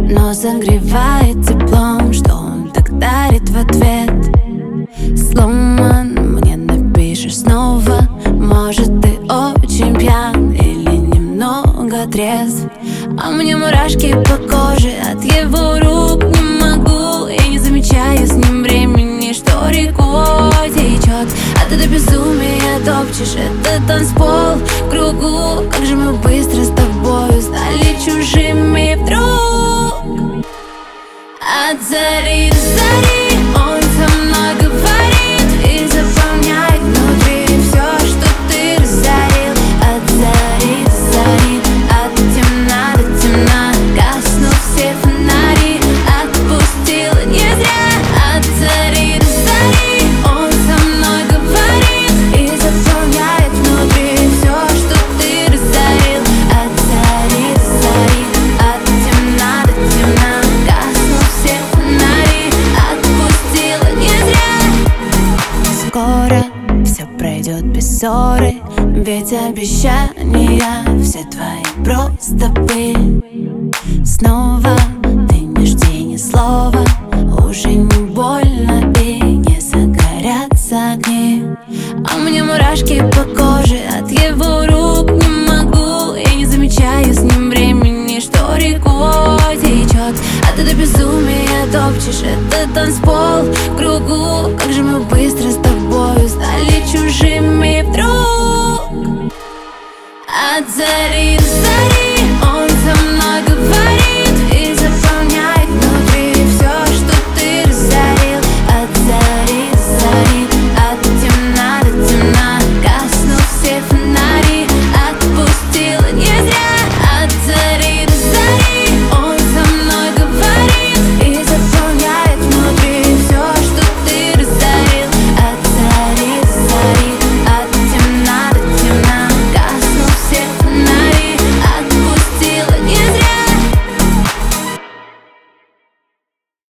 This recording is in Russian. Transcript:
но согревает теплом, что он так дарит в ответ. Сломан, мне напишешь снова. Может, ты очень пьян или немного трезв, а мне мурашки по коже от его рук. Не могу, я не замечаю с ним времени, что рекой течет. А ты до безумия топчешь этот танцпол в кругу. Как же мы быстро с тобою стали чужими вдруг. От зари до зари он со мной говорит и заполняет внутри все, что ты разорил. От зари до зари, от темна до темна, гаснут все фонари, отпустила не зря. От зари до зари он со мной говорит и заполняет внутри все, что ты разорил. От зари до зари, от темна до темна, гаснут все фонари, отпустила не зря. Скоро все пройдет без ссоры, ведь обещания все твои просто пыль. Снова ты не жди ни слова, уже не больно и не загорятся огни. А мне мурашки по коже от его рук. Не могу, я не замечаю с ним времени, что рекой течет. А ты до безумия топчешь этот танцпол в кругу. Как же мы быстро с тобою стали чужими вдруг. От зари